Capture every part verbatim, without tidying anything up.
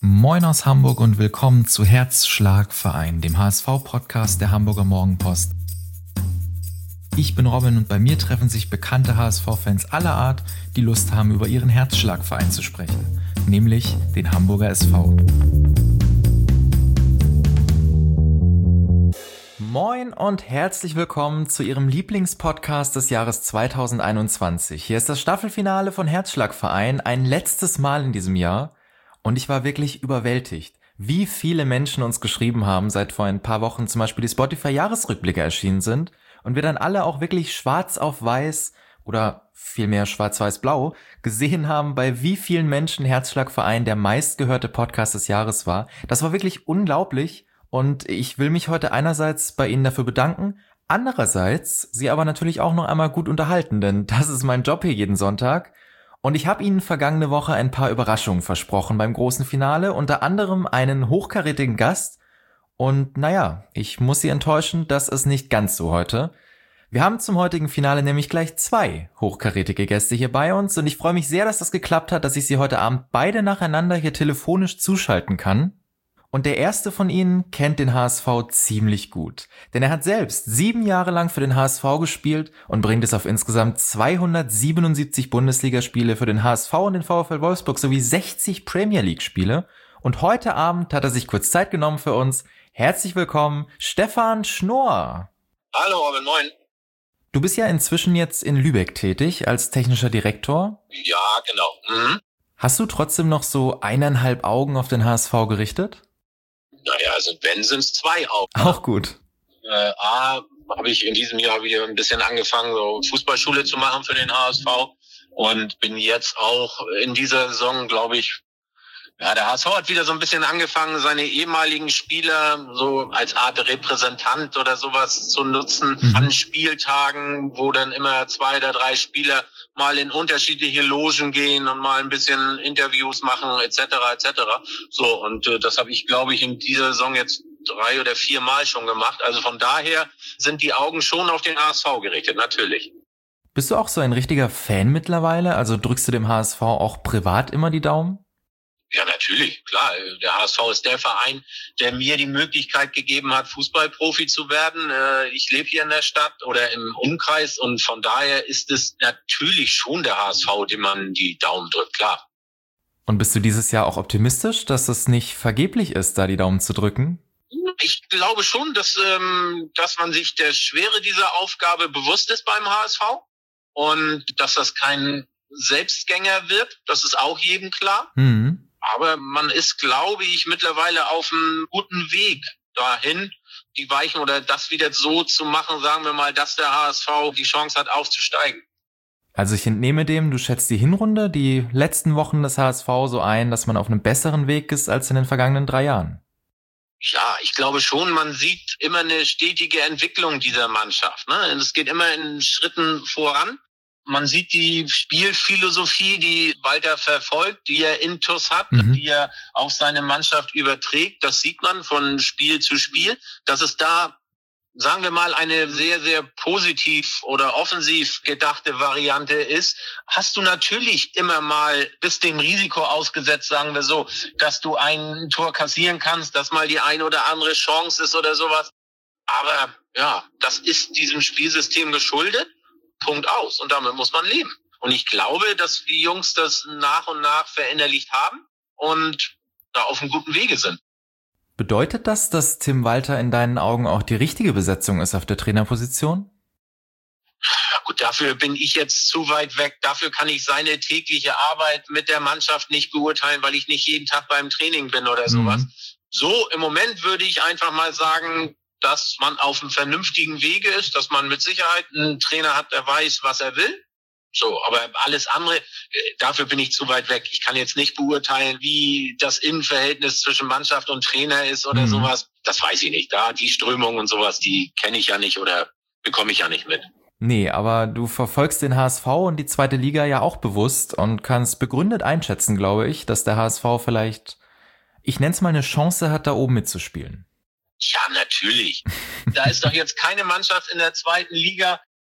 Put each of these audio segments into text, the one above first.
Moin aus Hamburg und willkommen zu Herzschlagverein, dem H S V-Podcast der Hamburger Morgenpost. Ich bin Robin und bei mir treffen sich bekannte H S V-Fans aller Art, die Lust haben, über ihren Herzschlagverein zu sprechen, nämlich den Hamburger S V. Moin und herzlich willkommen zu Ihrem Lieblingspodcast des Jahres zweitausendeinundzwanzig. Hier ist das Staffelfinale von Herzschlagverein, ein letztes Mal in diesem Jahr. Und ich war wirklich überwältigt, wie viele Menschen uns geschrieben haben, seit vor ein paar Wochen zum Beispiel die Spotify-Jahresrückblicke erschienen sind und wir dann alle auch wirklich schwarz auf weiß oder vielmehr schwarz-weiß-blau gesehen haben, bei wie vielen Menschen Herzschlagverein der meistgehörte Podcast des Jahres war. Das war wirklich unglaublich und ich will mich heute einerseits bei Ihnen dafür bedanken, andererseits Sie aber natürlich auch noch einmal gut unterhalten, denn das ist mein Job hier jeden Sonntag. Und ich habe Ihnen vergangene Woche ein paar Überraschungen versprochen beim großen Finale, unter anderem einen hochkarätigen Gast. Und naja, ich muss Sie enttäuschen, das ist nicht ganz so heute. Wir haben zum heutigen Finale nämlich gleich zwei hochkarätige Gäste hier bei uns und ich freue mich sehr, dass das geklappt hat, dass ich Sie heute Abend beide nacheinander hier telefonisch zuschalten kann. Und der erste von Ihnen kennt den H S V ziemlich gut, denn er hat selbst sieben Jahre lang für den H S V gespielt und bringt es auf insgesamt zweihundertsiebenundsiebzig Bundesligaspiele für den H S V und den VfL Wolfsburg sowie sechzig Premier League Spiele. Und heute Abend hat er sich kurz Zeit genommen für uns. Herzlich willkommen, Stefan Schnorr. Hallo Robin, moin. Du bist ja inzwischen jetzt in Lübeck tätig als technischer Direktor. Ja, genau. Mhm. Hast du trotzdem noch so eineinhalb Augen auf den H S V gerichtet? Naja, also wenn, sind es zwei Augen. Auch gut. Äh, A, habe ich in diesem Jahr wieder ein bisschen angefangen, so Fußballschule zu machen für den H S V und bin jetzt auch in dieser Saison, glaube ich, ja, der H S V hat wieder so ein bisschen angefangen, seine ehemaligen Spieler so als Art Repräsentant oder sowas zu nutzen, mhm. an Spieltagen, wo dann immer zwei oder drei Spieler mal in unterschiedliche Logen gehen und mal ein bisschen Interviews machen, et cetera, et cetera. So, und äh, das habe ich, glaube ich, in dieser Saison jetzt drei oder vier Mal schon gemacht. Also von daher sind die Augen schon auf den H S V gerichtet, natürlich. Bist du auch so ein richtiger Fan mittlerweile? Also drückst du dem H S V auch privat immer die Daumen? Ja, natürlich, klar. Der H S V ist der Verein, der mir die Möglichkeit gegeben hat, Fußballprofi zu werden. Ich lebe hier in der Stadt oder im Umkreis und von daher ist es natürlich schon der H S V, dem man die Daumen drückt, klar. Und bist du dieses Jahr auch optimistisch, dass es nicht vergeblich ist, da die Daumen zu drücken? Ich glaube schon, dass, ähm, dass man sich der Schwere dieser Aufgabe bewusst ist beim H S V und dass das kein Selbstgänger wird. Das ist auch jedem klar. Mhm. Aber man ist, glaube ich, mittlerweile auf einem guten Weg dahin, die Weichen oder das wieder so zu machen, sagen wir mal, dass der H S V die Chance hat, aufzusteigen. Also ich entnehme dem, du schätzt die Hinrunde, die letzten Wochen des H S V so ein, dass man auf einem besseren Weg ist als in den vergangenen drei Jahren. Ja, ich glaube schon, man sieht immer eine stetige Entwicklung dieser Mannschaft, ne? Es geht immer in Schritten voran. Man sieht die Spielphilosophie, die Walter verfolgt, die er intus hat, mhm. die er auf seine Mannschaft überträgt. Das sieht man von Spiel zu Spiel. Dass es da, sagen wir mal, eine sehr, sehr positiv oder offensiv gedachte Variante ist, hast du natürlich immer mal bis dem Risiko ausgesetzt, sagen wir so, dass du ein Tor kassieren kannst, dass mal die eine oder andere Chance ist oder sowas. Aber ja, das ist diesem Spielsystem geschuldet. Punkt aus. Und damit muss man leben. Und ich glaube, dass die Jungs das nach und nach verinnerlicht haben und da auf einem guten Wege sind. Bedeutet das, dass Tim Walter in deinen Augen auch die richtige Besetzung ist auf der Trainerposition? Ja, gut, dafür bin ich jetzt zu weit weg. Dafür kann ich seine tägliche Arbeit mit der Mannschaft nicht beurteilen, weil ich nicht jeden Tag beim Training bin oder sowas. Mhm. So, im Moment würde ich einfach mal sagen, dass man auf einem vernünftigen Wege ist, dass man mit Sicherheit einen Trainer hat, der weiß, was er will. So, aber alles andere, dafür bin ich zu weit weg. Ich kann jetzt nicht beurteilen, wie das Innenverhältnis zwischen Mannschaft und Trainer ist oder mhm. sowas. Das weiß ich nicht. Da die Strömung und sowas, die kenne ich ja nicht oder bekomme ich ja nicht mit. Nee, aber du verfolgst den H S V und die zweite Liga ja auch bewusst und kannst begründet einschätzen, glaube ich, dass der H S V vielleicht, ich nenne es mal, eine Chance hat, da oben mitzuspielen. Ja, natürlich. Da ist doch jetzt keine Mannschaft in der zweiten Liga,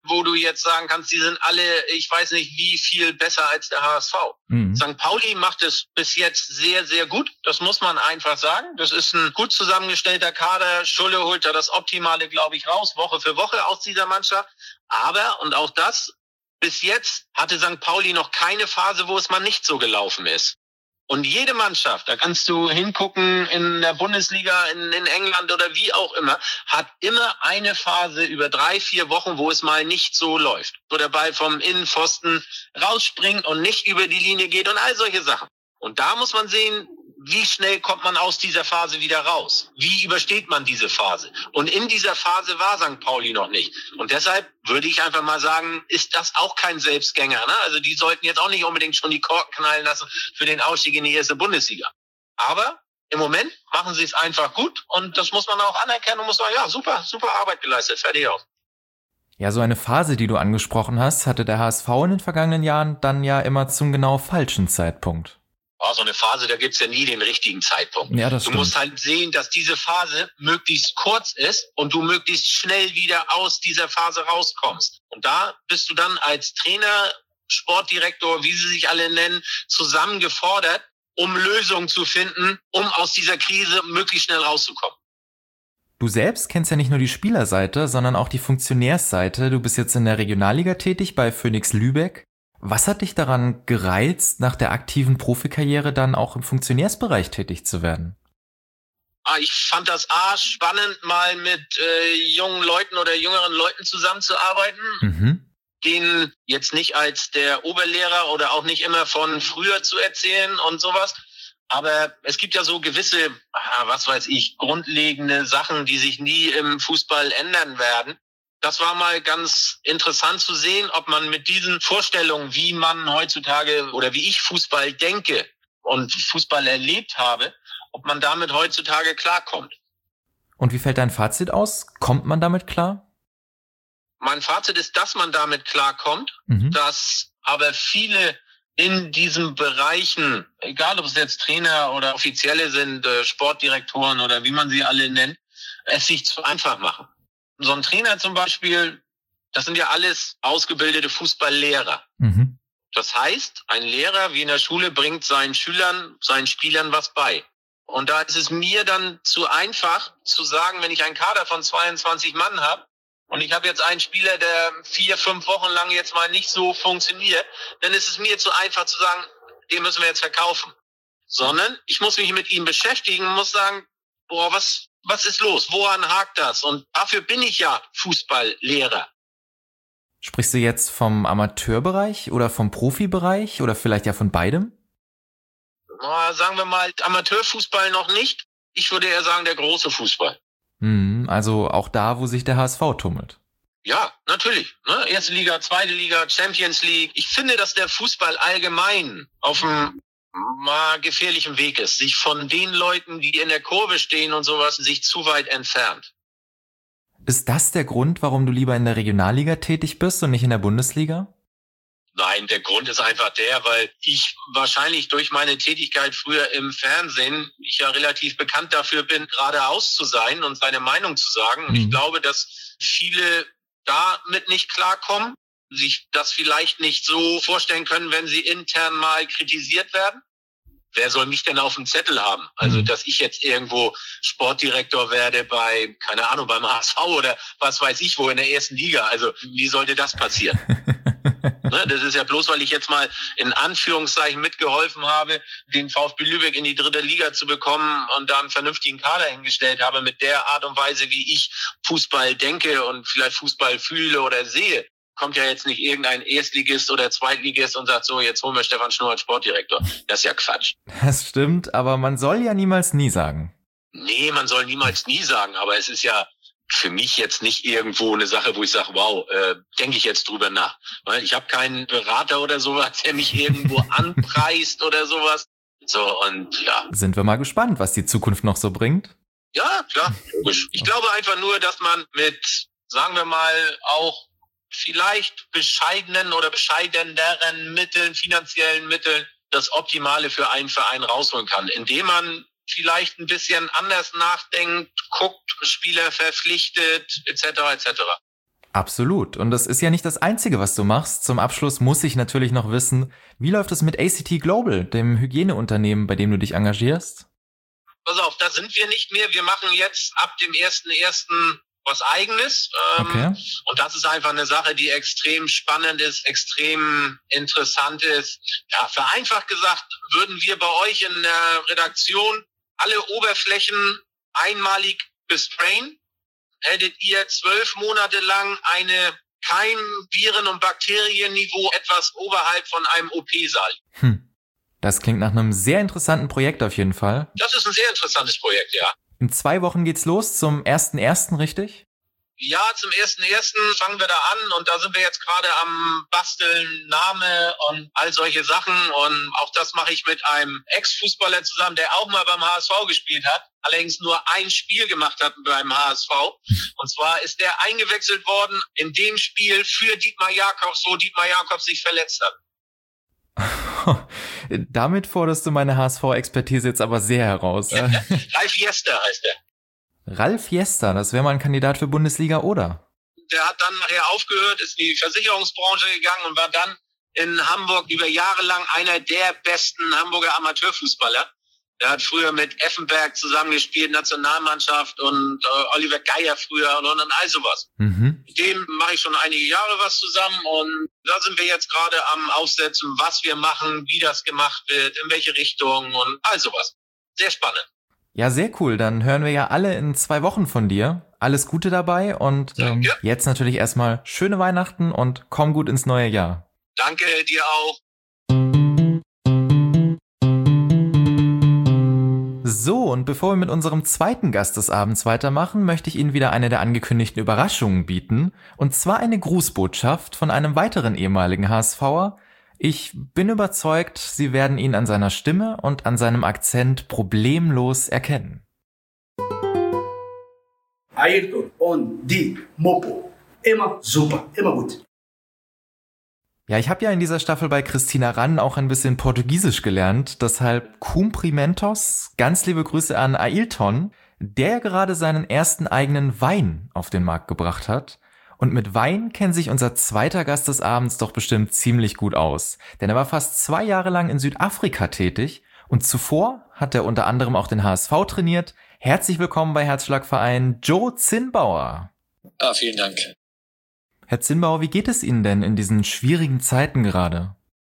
wo du jetzt sagen kannst, die sind alle, ich weiß nicht, wie viel besser als der H S V. Mhm. Sankt Pauli macht es bis jetzt sehr, sehr gut. Das muss man einfach sagen. Das ist ein gut zusammengestellter Kader. Schulle holt da das Optimale, glaube ich, raus, Woche für Woche aus dieser Mannschaft. Aber, und auch das, bis jetzt hatte Sankt Pauli noch keine Phase, wo es mal nicht so gelaufen ist. Und jede Mannschaft, da kannst du hingucken in der Bundesliga, in, in England oder wie auch immer, hat immer eine Phase über drei, vier Wochen, wo es mal nicht so läuft. Wo der Ball vom Innenpfosten rausspringt und nicht über die Linie geht und all solche Sachen. Und da muss man sehen, wie schnell kommt man aus dieser Phase wieder raus? Wie übersteht man diese Phase? Und in dieser Phase war Sankt Pauli noch nicht. Und deshalb würde ich einfach mal sagen, ist das auch kein Selbstgänger. Ne? Also die sollten jetzt auch nicht unbedingt schon die Korken knallen lassen für den Ausstieg in die erste Bundesliga. Aber im Moment machen sie es einfach gut. Und das muss man auch anerkennen und muss sagen, ja, super, super Arbeit geleistet, fertig aus. Ja, so eine Phase, die du angesprochen hast, hatte der H S V in den vergangenen Jahren dann ja immer zum genau falschen Zeitpunkt. Oh, so eine Phase, da gibt's ja nie den richtigen Zeitpunkt. Ja, das du stimmt. musst halt sehen, dass diese Phase möglichst kurz ist und du möglichst schnell wieder aus dieser Phase rauskommst. Und da bist du dann als Trainer, Sportdirektor, wie sie sich alle nennen, zusammengefordert, um Lösungen zu finden, um aus dieser Krise möglichst schnell rauszukommen. Du selbst kennst ja nicht nur die Spielerseite, sondern auch die Funktionärsseite. Du bist jetzt in der Regionalliga tätig bei Phönix Lübeck. Was hat dich daran gereizt, nach der aktiven Profikarriere dann auch im Funktionärsbereich tätig zu werden? Ah, ich fand das A spannend, mal mit äh, jungen Leuten oder jüngeren Leuten zusammenzuarbeiten, mhm. denen jetzt nicht als der Oberlehrer oder auch nicht immer von früher zu erzählen und sowas. Aber es gibt ja so gewisse, was weiß ich, grundlegende Sachen, die sich nie im Fußball ändern werden. Das war mal ganz interessant zu sehen, ob man mit diesen Vorstellungen, wie man heutzutage oder wie ich Fußball denke und Fußball erlebt habe, ob man damit heutzutage klarkommt. Und wie fällt dein Fazit aus? Kommt man damit klar? Mein Fazit ist, dass man damit klarkommt, mhm. dass aber viele in diesen Bereichen, egal ob es jetzt Trainer oder Offizielle sind, Sportdirektoren oder wie man sie alle nennt, es sich zu einfach machen. So ein Trainer zum Beispiel, das sind ja alles ausgebildete Fußballlehrer. Mhm. Das heißt, ein Lehrer wie in der Schule bringt seinen Schülern, seinen Spielern was bei. Und da ist es mir dann zu einfach zu sagen, wenn ich einen Kader von zweiundzwanzig Mann habe und ich habe jetzt einen Spieler, der vier, fünf Wochen lang jetzt mal nicht so funktioniert, dann ist es mir zu einfach zu sagen, den müssen wir jetzt verkaufen. Sondern ich muss mich mit ihm beschäftigen und muss sagen, boah, was... Was ist los? Woran hakt das? Und dafür bin ich ja Fußballlehrer. Sprichst du jetzt vom Amateurbereich oder vom Profibereich oder vielleicht ja von beidem? Na, sagen wir mal, Amateurfußball noch nicht. Ich würde eher sagen, der große Fußball. Hm, also auch da, wo sich der H S V tummelt. Ja, natürlich. Ne? Erste Liga, zweite Liga, Champions League. Ich finde, dass der Fußball allgemein auf dem mal gefährlichem Weg ist, sich von den Leuten, die in der Kurve stehen und sowas, sich zu weit entfernt. Ist das der Grund, warum du lieber in der Regionalliga tätig bist und nicht in der Bundesliga? Nein, der Grund ist einfach der, weil ich wahrscheinlich durch meine Tätigkeit früher im Fernsehen, ich ja relativ bekannt dafür bin, geradeaus zu sein und seine Meinung zu sagen. Und mhm. ich glaube, dass viele damit nicht klarkommen, sich das vielleicht nicht so vorstellen können, wenn sie intern mal kritisiert werden. Wer soll mich denn auf dem Zettel haben? Also, dass ich jetzt irgendwo Sportdirektor werde bei, keine Ahnung, beim H S V oder was weiß ich wo in der ersten Liga. Also, wie sollte das passieren? Ne, das ist ja bloß, weil ich jetzt mal in Anführungszeichen mitgeholfen habe, den VfB Lübeck in die dritte Liga zu bekommen und da einen vernünftigen Kader hingestellt habe mit der Art und Weise, wie ich Fußball denke und vielleicht Fußball fühle oder sehe. Kommt ja jetzt nicht irgendein Erstligist oder Zweitligist und sagt so, jetzt holen wir Stefan Schnurr als Sportdirektor. Das ist ja Quatsch. Das stimmt, aber man soll ja niemals nie sagen. Nee, man soll niemals nie sagen, aber es ist ja für mich jetzt nicht irgendwo eine Sache, wo ich sage, wow, äh, denke ich jetzt drüber nach. Weil ich habe keinen Berater oder sowas, der mich irgendwo anpreist oder sowas. So, und ja. Sind wir mal gespannt, was die Zukunft noch so bringt? Ja, klar, logisch. Ich glaube einfach nur, dass man mit, sagen wir mal, auch vielleicht bescheidenen oder bescheideneren Mitteln, finanziellen Mitteln, das Optimale für einen Verein rausholen kann, indem man vielleicht ein bisschen anders nachdenkt, guckt, Spieler verpflichtet, et cetera et cetera. Absolut. Und das ist ja nicht das Einzige, was du machst. Zum Abschluss muss ich natürlich noch wissen, wie läuft es mit A C T Global, dem Hygieneunternehmen, bei dem du dich engagierst? Pass auf, da sind wir nicht mehr. Wir machen jetzt ab dem ersten ersten was Eigenes. Ähm, Okay. Und das ist einfach eine Sache, die extrem spannend ist, extrem interessant ist. Ja, vereinfacht gesagt, würden wir bei euch in der Redaktion alle Oberflächen einmalig besprayen, hättet ihr zwölf Monate lang eine Keim-, Viren- und Bakterienniveau etwas oberhalb von einem O P-Saal. Hm. Das klingt nach einem sehr interessanten Projekt auf jeden Fall. Das ist ein sehr interessantes Projekt, ja. In zwei Wochen geht's los, zum ersten ersten, richtig? Ja, zum ersten ersten fangen wir da an und da sind wir jetzt gerade am Basteln, Name und all solche Sachen. Und auch das mache ich mit einem Ex-Fußballer zusammen, der auch mal beim H S V gespielt hat, allerdings nur ein Spiel gemacht hat beim H S V. Und zwar ist der eingewechselt worden in dem Spiel für Dietmar Jakobs, wo Dietmar Jakobs sich verletzt hat. Damit forderst du meine H S V-Expertise jetzt aber sehr heraus. Ralf Jester heißt er. Ralf Jester, das wäre mal ein Kandidat für Bundesliga, oder? Der hat dann nachher aufgehört, ist in die Versicherungsbranche gegangen und war dann in Hamburg über Jahre lang einer der besten Hamburger Amateurfußballer. Der hat früher mit Effenberg zusammengespielt, Nationalmannschaft und äh, Oliver Geier früher und, und, und all sowas. Mhm. Mit dem mache ich schon einige Jahre was zusammen und da sind wir jetzt gerade am Aufsetzen, was wir machen, wie das gemacht wird, in welche Richtung und all sowas. Sehr spannend. Ja, sehr cool. Dann hören wir ja alle in zwei Wochen von dir. Alles Gute dabei und ähm, Danke. Jetzt natürlich erstmal schöne Weihnachten und komm gut ins neue Jahr. Danke dir auch. So, und bevor wir mit unserem zweiten Gast des Abends weitermachen, möchte ich Ihnen wieder eine der angekündigten Überraschungen bieten. Und zwar eine Grußbotschaft von einem weiteren ehemaligen HSVer. Ich bin überzeugt, Sie werden ihn an seiner Stimme und an seinem Akzent problemlos erkennen. Ayrton und die Mopo. Immer super, immer gut. Ja, ich habe ja in dieser Staffel bei Christina Rann auch ein bisschen Portugiesisch gelernt, deshalb Cumprimentos, ganz liebe Grüße an Ailton, der gerade seinen ersten eigenen Wein auf den Markt gebracht hat. Und mit Wein kennt sich unser zweiter Gast des Abends doch bestimmt ziemlich gut aus, denn er war fast zwei Jahre lang in Südafrika tätig und zuvor hat er unter anderem auch den H S V trainiert. Herzlich willkommen bei Herzschlagverein, Joe Zinnbauer. Ah, vielen Dank. Herr Zinnbauer, wie geht es Ihnen denn in diesen schwierigen Zeiten gerade?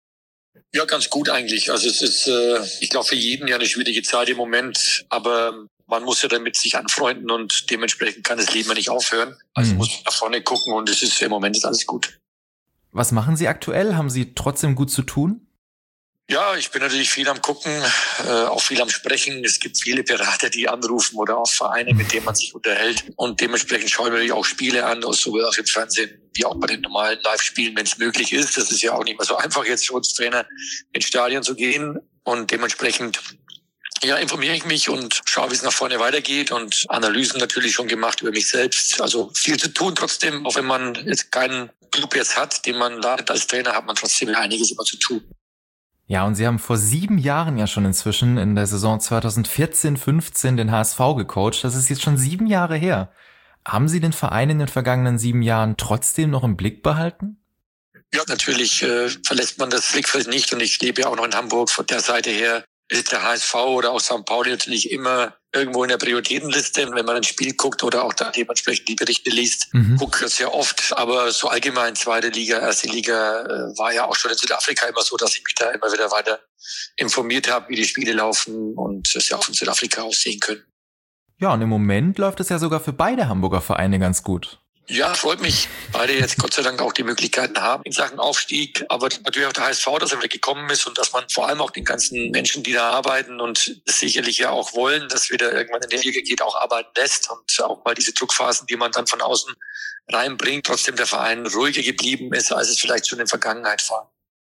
Ja, ganz gut eigentlich. Also es ist, äh, ich glaube, für jeden ja eine schwierige Zeit im Moment, aber man muss ja damit sich anfreunden und dementsprechend kann das Leben ja nicht aufhören. Also Mhm. muss man nach vorne gucken und es ist im Moment ist alles gut. Was machen Sie aktuell? Haben Sie trotzdem gut zu tun? Ja, ich bin natürlich viel am Gucken, äh, auch viel am Sprechen. Es gibt viele Berater, die anrufen oder auch Vereine, mit denen man sich unterhält. Und dementsprechend schauen wir natürlich auch Spiele an, sowohl auch im Fernsehen wie auch bei den normalen Live-Spielen, wenn es möglich ist. Das ist ja auch nicht mehr so einfach jetzt für uns Trainer, ins Stadion zu gehen. Und dementsprechend ja, informiere ich mich und schaue, wie es nach vorne weitergeht und Analysen natürlich schon gemacht über mich selbst. Also viel zu tun trotzdem, auch wenn man jetzt keinen Club jetzt hat, den man leitet als Trainer, hat man trotzdem einiges immer zu tun. Ja, und Sie haben vor sieben Jahren ja schon inzwischen in der Saison zweitausendvierzehn fünfzehn den H S V gecoacht. Das ist jetzt schon sieben Jahre her. Haben Sie den Verein in den vergangenen sieben Jahren trotzdem noch im Blick behalten? Ja, natürlich äh, verlässt man das Blickfeld nicht und ich lebe ja auch noch in Hamburg. Von der Seite her ist der H S V oder auch Sankt Pauli natürlich immer irgendwo in der Prioritätenliste. Und wenn man ein Spiel guckt oder auch da dementsprechend die Berichte liest, Mhm. guckt das ja oft. Aber so allgemein zweite Liga, erste Liga äh, war ja auch schon in Südafrika immer so, dass ich mich da immer wieder weiter informiert habe, wie die Spiele laufen und das ja auch von Südafrika aus sehen können. Ja, und im Moment läuft es ja sogar für beide Hamburger Vereine ganz gut. Ja, freut mich. Beide jetzt Gott sei Dank auch die Möglichkeiten haben in Sachen Aufstieg. Aber natürlich auch der H S V, dass er wieder gekommen ist und dass man vor allem auch den ganzen Menschen, die da arbeiten und sicherlich ja auch wollen, dass wieder irgendwann in die Liga geht, auch arbeiten lässt und auch mal diese Druckphasen, die man dann von außen reinbringt, trotzdem der Verein ruhiger geblieben ist, als es vielleicht schon in der Vergangenheit war.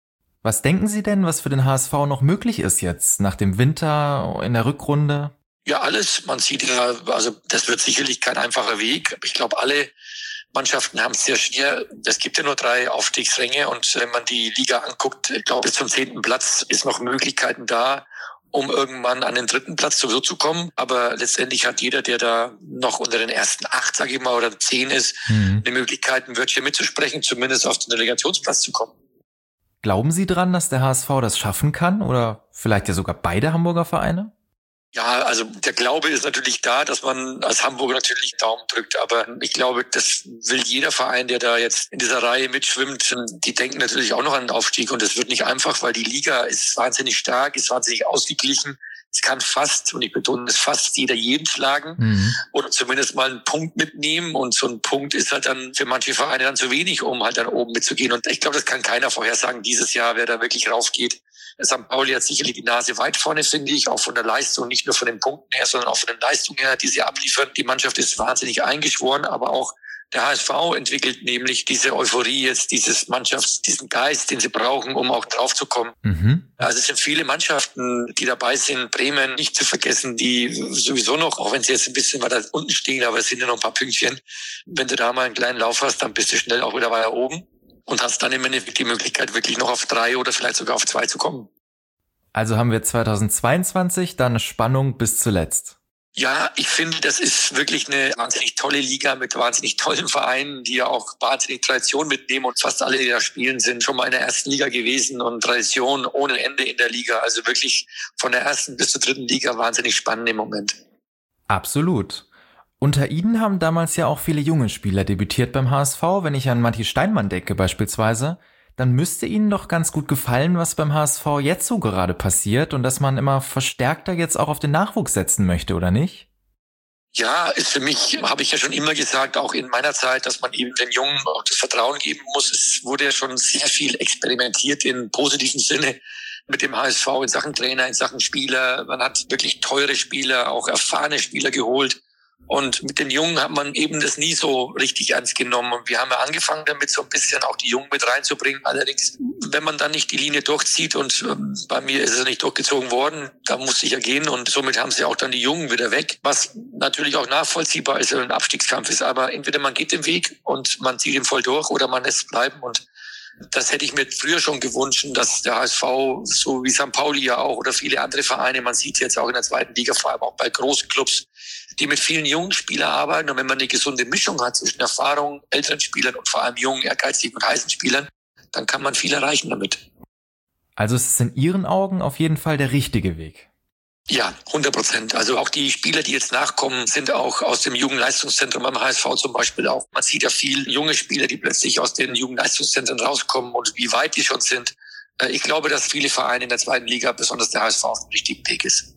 Was denken Sie denn, was für den H S V noch möglich ist jetzt nach dem Winter in der Rückrunde? Ja, alles. Man sieht ja, also das wird sicherlich kein einfacher Weg. Ich glaube, alle Mannschaften haben es sehr schwer. Es gibt ja nur drei Aufstiegsränge und wenn man die Liga anguckt, ich glaube, bis zum zehnten Platz ist noch Möglichkeiten da. um irgendwann an den dritten Platz sowieso zu kommen. Aber letztendlich hat jeder, der da noch unter den ersten acht, sage ich mal, oder zehn ist, mhm. eine Möglichkeit, ein Wörtchen mitzusprechen, zumindest auf den Relegationsplatz zu kommen. Glauben Sie dran, dass der H S V das schaffen kann oder vielleicht ja sogar beide Hamburger Vereine? Ja, also der Glaube ist natürlich da, dass man als Hamburger natürlich Daumen drückt. Aber ich glaube, das will jeder Verein, der da jetzt in dieser Reihe mitschwimmt. Die denken natürlich auch noch an den Aufstieg. Und das wird nicht einfach, weil die Liga ist wahnsinnig stark, ist wahnsinnig ausgeglichen. Es kann fast, und ich betone es, fast jeder jeden schlagen mhm. oder zumindest mal einen Punkt mitnehmen. Und so ein Punkt ist halt dann für manche Vereine dann zu wenig, um halt dann oben mitzugehen. Und ich glaube, das kann keiner vorhersagen dieses Jahr, wer da wirklich raufgeht. Sankt Pauli hat sicherlich die Nase weit vorne, finde ich, auch von der Leistung, nicht nur von den Punkten her, sondern auch von den Leistungen her, die sie abliefern. Die Mannschaft ist wahnsinnig eingeschworen, aber auch der H S V entwickelt nämlich diese Euphorie jetzt, dieses Mannschafts-, diesen Geist, den sie brauchen, um auch draufzukommen. Mhm. Also es sind viele Mannschaften, die dabei sind. Bremen nicht zu vergessen, die sowieso noch, auch wenn sie jetzt ein bisschen weiter unten stehen, aber es sind ja noch ein paar Pünktchen. Wenn du da mal einen kleinen Lauf hast, dann bist du schnell auch wieder weiter oben. Und hast dann im Endeffekt die Möglichkeit, wirklich noch auf drei oder vielleicht sogar auf zwei zu kommen. Also haben wir zweitausendzweiundzwanzig dann eine Spannung bis zuletzt. Ja, ich finde, das ist wirklich eine wahnsinnig tolle Liga mit wahnsinnig tollen Vereinen, die ja auch wahnsinnig Tradition mitnehmen. Und fast alle, die da spielen, sind schon mal in der ersten Liga gewesen und Tradition ohne Ende in der Liga. Also wirklich von der ersten bis zur dritten Liga wahnsinnig spannend im Moment. Absolut. Unter Ihnen haben damals ja auch viele junge Spieler debütiert beim H S V. Wenn ich an Matti Steinmann denke beispielsweise, dann müsste Ihnen doch ganz gut gefallen, was beim H S V jetzt so gerade passiert und dass man immer verstärkter jetzt auch auf den Nachwuchs setzen möchte, oder nicht? Ja, ist für mich, habe ich ja schon immer gesagt, auch in meiner Zeit, dass man eben den Jungen auch das Vertrauen geben muss. Es wurde ja schon sehr viel experimentiert im positiven Sinne mit dem H S V in Sachen Trainer, in Sachen Spieler. Man hat wirklich teure Spieler, auch erfahrene Spieler geholt. Und mit den Jungen hat man eben das nie so richtig ernst genommen. Und wir haben ja angefangen damit, so ein bisschen auch die Jungen mit reinzubringen. Allerdings, wenn man dann nicht die Linie durchzieht, und ähm, bei mir ist es nicht durchgezogen worden, da musste ich ja gehen. Und somit haben sie auch dann die Jungen wieder weg. Was natürlich auch nachvollziehbar ist, wenn ein Abstiegskampf ist. Aber entweder man geht den Weg und man zieht ihn voll durch oder man lässt es bleiben. Und das hätte ich mir früher schon gewünscht, dass der H S V, so wie Sankt Pauli ja auch oder viele andere Vereine, man sieht jetzt auch in der zweiten Liga, vor allem auch bei großen Clubs, die mit vielen jungen Spielern arbeiten. Und wenn man eine gesunde Mischung hat zwischen Erfahrung, älteren Spielern und vor allem jungen, ehrgeizigen und heißen Spielern, dann kann man viel erreichen damit. Also es ist in Ihren Augen auf jeden Fall der richtige Weg. Ja, hundert Prozent. Also auch die Spieler, die jetzt nachkommen, sind auch aus dem Jugendleistungszentrum beim H S V zum Beispiel auch. Man sieht ja viel junge Spieler, die plötzlich aus den Jugendleistungszentren rauskommen und wie weit die schon sind. Ich glaube, dass viele Vereine in der zweiten Liga, besonders der H S V, auf dem richtigen Weg ist.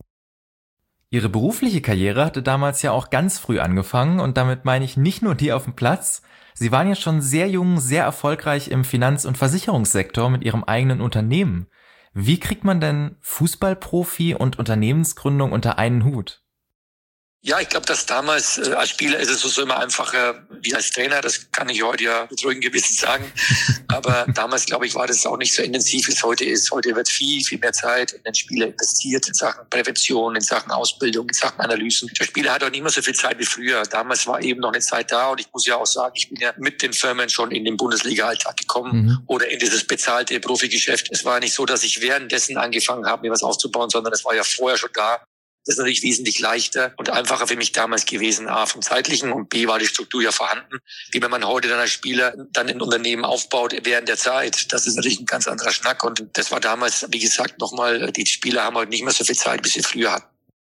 Ihre berufliche Karriere hatte damals ja auch ganz früh angefangen und damit meine ich nicht nur die auf dem Platz. Sie waren ja schon sehr jung, sehr erfolgreich im Finanz- und Versicherungssektor mit Ihrem eigenen Unternehmen. Wie kriegt man denn Fußballprofi und Unternehmensgründung unter einen Hut? Ja, ich glaube, dass damals äh, als Spieler ist es so immer einfacher wie als Trainer. Das kann ich heute ja mit ruhigem Gewissen sagen. Aber damals, glaube ich, war das auch nicht so intensiv, wie es heute ist. Heute wird viel, viel mehr Zeit in den Spieler investiert, in Sachen Prävention, in Sachen Ausbildung, in Sachen Analysen. Der Spieler hat auch nicht mehr so viel Zeit wie früher. Damals war eben noch eine Zeit da und ich muss ja auch sagen, ich bin ja mit den Firmen schon in den Bundesliga-Alltag gekommen mhm. oder in dieses bezahlte Profigeschäft. Es war nicht so, dass ich währenddessen angefangen habe, mir was aufzubauen, sondern es war ja vorher schon da. Das ist natürlich wesentlich leichter und einfacher für mich damals gewesen, A, vom Zeitlichen und B, war die Struktur ja vorhanden. Wie wenn man heute dann als Spieler dann ein Unternehmen aufbaut während der Zeit. Das ist natürlich ein ganz anderer Schnack und das war damals, wie gesagt, nochmal, die Spieler haben heute nicht mehr so viel Zeit, wie sie früher hatten.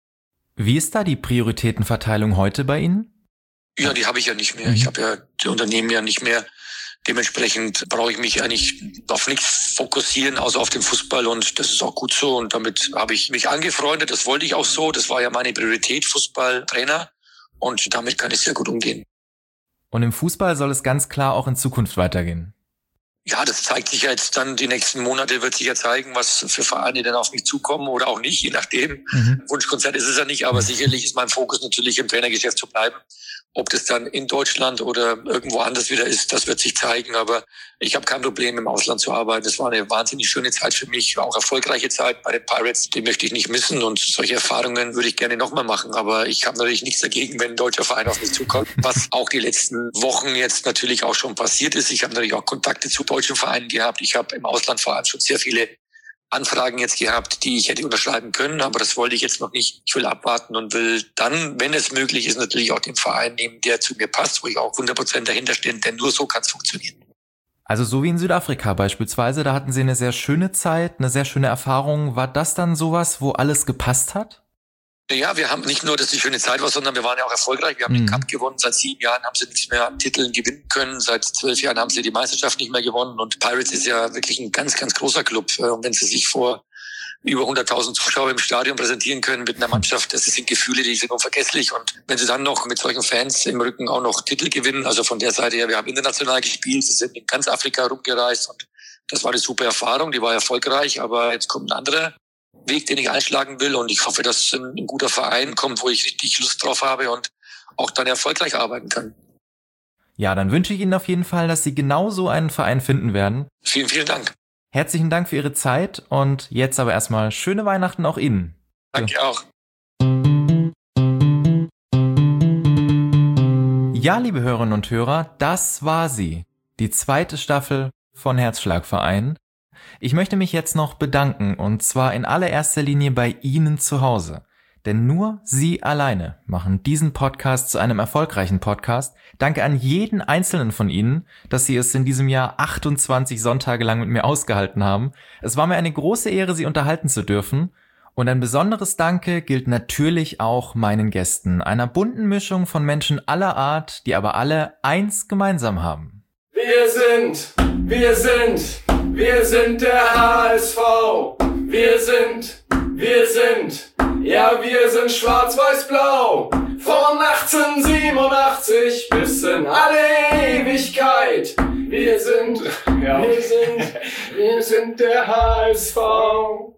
Wie ist da die Prioritätenverteilung heute bei Ihnen? Ja, die habe ich ja nicht mehr. Ich habe ja die Unternehmen ja nicht mehr. Dementsprechend brauche ich mich eigentlich auf nichts fokussieren, außer auf den Fußball und das ist auch gut so und damit habe ich mich angefreundet, das wollte ich auch so, das war ja meine Priorität, Fußball, Trainer und damit kann ich sehr gut umgehen. Und im Fußball soll es ganz klar auch in Zukunft weitergehen? Ja, das zeigt sich ja jetzt dann, die nächsten Monate wird sich ja zeigen, was für Vereine denn auf mich zukommen oder auch nicht, je nachdem. Mhm. Wunschkonzert ist es ja nicht, aber sicherlich ist mein Fokus natürlich im Trainergeschäft zu bleiben. Ob das dann in Deutschland oder irgendwo anders wieder ist, das wird sich zeigen. Aber ich habe kein Problem, im Ausland zu arbeiten. Das war eine wahnsinnig schöne Zeit für mich, auch erfolgreiche Zeit bei den Pirates. Die möchte ich nicht missen und solche Erfahrungen würde ich gerne nochmal machen. Aber ich habe natürlich nichts dagegen, wenn ein deutscher Verein auf mich zukommt, was auch die letzten Wochen jetzt natürlich auch schon passiert ist. Ich habe natürlich auch Kontakte zu deutschen Vereinen gehabt. Ich habe im Ausland vor allem schon sehr viele Anfragen jetzt gehabt, die ich hätte unterschreiben können, aber das wollte ich jetzt noch nicht. Ich will abwarten und will dann, wenn es möglich ist, natürlich auch den Verein nehmen, der zu mir passt, wo ich auch hundert Prozent dahinter stehe, denn nur so kann es funktionieren. Also so wie in Südafrika beispielsweise, da hatten Sie eine sehr schöne Zeit, eine sehr schöne Erfahrung. War das dann sowas, wo alles gepasst hat? Ja, wir haben nicht nur, dass die schöne Zeit war, sondern wir waren ja auch erfolgreich. Wir haben mhm. den Cup gewonnen. Seit sieben Jahren haben sie nichts mehr an Titeln gewinnen können. Seit zwölf Jahren haben sie die Meisterschaft nicht mehr gewonnen. Und Pirates ist ja wirklich ein ganz, ganz großer Club. Und wenn sie sich vor über hunderttausend Zuschauer im Stadion präsentieren können mit einer Mannschaft, das sind Gefühle, die sind unvergesslich. Und wenn sie dann noch mit solchen Fans im Rücken auch noch Titel gewinnen, also von der Seite her, wir haben international gespielt, sie sind in ganz Afrika rumgereist und das war eine super Erfahrung, die war erfolgreich, aber jetzt kommt ein anderer Weg, den ich einschlagen will und ich hoffe, dass ein, ein guter Verein kommt, wo ich richtig Lust drauf habe und auch dann erfolgreich arbeiten kann. Ja, dann wünsche ich Ihnen auf jeden Fall, dass Sie genauso einen Verein finden werden. Vielen, vielen Dank. Herzlichen Dank für Ihre Zeit und jetzt aber erstmal schöne Weihnachten auch Ihnen. Danke auch. Ja, liebe Hörerinnen und Hörer, das war sie. Die zweite Staffel von Herzschlagverein. Ich möchte mich jetzt noch bedanken und zwar in allererster Linie bei Ihnen zu Hause. Denn nur Sie alleine machen diesen Podcast zu einem erfolgreichen Podcast. Danke an jeden einzelnen von Ihnen, dass Sie es in diesem Jahr achtundzwanzig Sonntage lang mit mir ausgehalten haben. Es war mir eine große Ehre, Sie unterhalten zu dürfen. Und ein besonderes Danke gilt natürlich auch meinen Gästen, einer bunten Mischung von Menschen aller Art, die aber alle eins gemeinsam haben. Wir sind, wir sind, wir sind der H S V. Wir sind, wir sind, ja wir sind schwarz-weiß-blau. Von achtzehnhundertsiebenundachtzig bis in alle Ewigkeit. Wir sind, ja. wir sind, wir sind der H S V.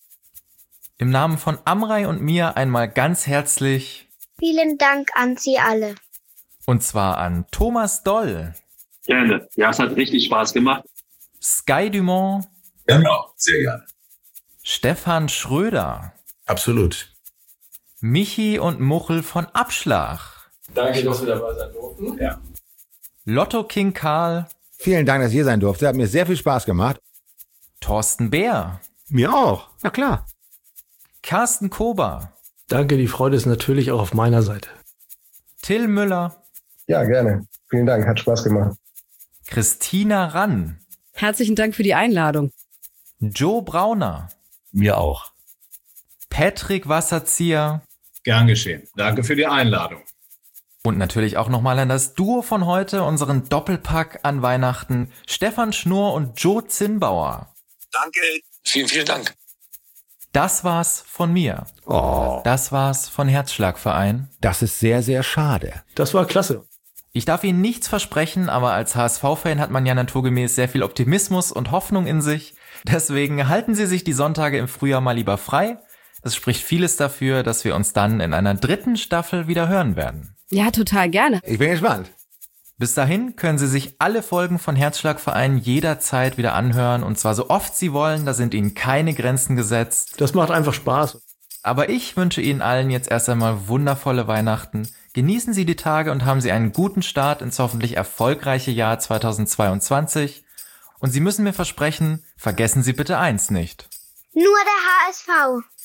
Im Namen von Amrei und mir einmal ganz herzlich vielen Dank an Sie alle. Und zwar an Thomas Doll. Gerne. Ja, es hat richtig Spaß gemacht. Sky Dumont. Genau, sehr gerne. Stefan Schröder. Absolut. Michi und Muchel von Abschlag. Danke, dass wir dabei sein durften. Ja. Lotto King Karl. Vielen Dank, dass ihr sein durfte. Hat mir sehr viel Spaß gemacht. Thorsten Bär. Mir auch. Na klar. Carsten Kober. Danke, die Freude ist natürlich auch auf meiner Seite. Till Müller. Ja, gerne. Vielen Dank, hat Spaß gemacht. Christina Rann. Herzlichen Dank für die Einladung. Joe Brauner. Mir auch. Patrick Wasserzieher. Gern geschehen. Danke für die Einladung. Und natürlich auch nochmal an das Duo von heute, unseren Doppelpack an Weihnachten, Stefan Schnurr und Joe Zinnbauer. Danke. Vielen, vielen Dank. Das war's von mir. Oh. Das war's von Herzschlagverein. Das ist sehr, sehr schade. Das war klasse. Ich darf Ihnen nichts versprechen, aber als H S V-Fan hat man ja naturgemäß sehr viel Optimismus und Hoffnung in sich. Deswegen halten Sie sich die Sonntage im Frühjahr mal lieber frei. Es spricht vieles dafür, dass wir uns dann in einer dritten Staffel wieder hören werden. Ja, total gerne. Ich bin gespannt. Bis dahin können Sie sich alle Folgen von Herzschlagverein jederzeit wieder anhören und zwar so oft Sie wollen, da sind Ihnen keine Grenzen gesetzt. Das macht einfach Spaß. Aber ich wünsche Ihnen allen jetzt erst einmal wundervolle Weihnachten. Genießen Sie die Tage und haben Sie einen guten Start ins hoffentlich erfolgreiche Jahr zweitausendzweiundzwanzig. Und Sie müssen mir versprechen, vergessen Sie bitte eins nicht. Nur der H S V.